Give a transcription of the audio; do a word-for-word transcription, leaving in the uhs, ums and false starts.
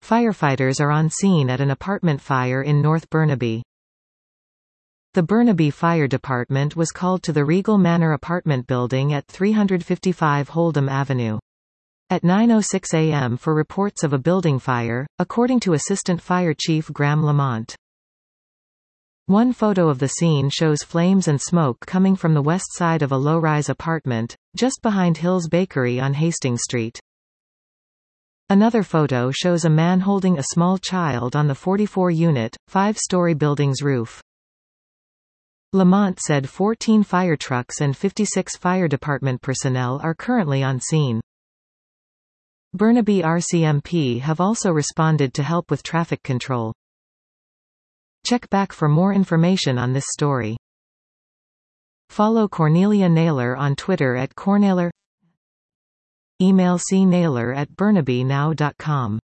Firefighters are on scene at an apartment fire in North Burnaby. The Burnaby Fire Department was called to the Regal Manor apartment building at three fifty-five Holdham Avenue at nine oh six a m for reports of a building fire, according to Assistant Fire Chief Graham Lamont. One photo of the scene shows flames and smoke coming from the west side of a low-rise apartment, just behind Hill's Bakery on Hastings Street. Another photo shows a man holding a small child on the forty-four unit, five-story building's roof. Lamont said fourteen fire trucks and fifty-six fire department personnel are currently on scene. Burnaby R C M P have also responded to help with traffic control. Check back for more information on this story. Follow Cornelia Naylor on Twitter at Cornaylor. Email c naylor at burnaby now dot com.